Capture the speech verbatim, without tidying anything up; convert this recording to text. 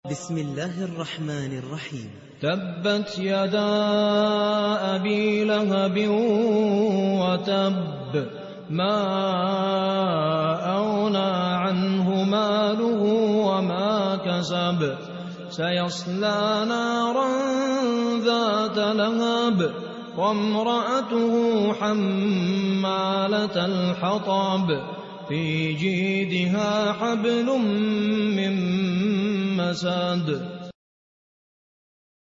بسم الله الرحمن الرحيم. تبت يدا أبي لهب وتب، ما أغنى عنه ماله وما كسب، سيصلى نارا ذات لهب وامرأته حمالة الحطب، في جيدها حبل من مسد.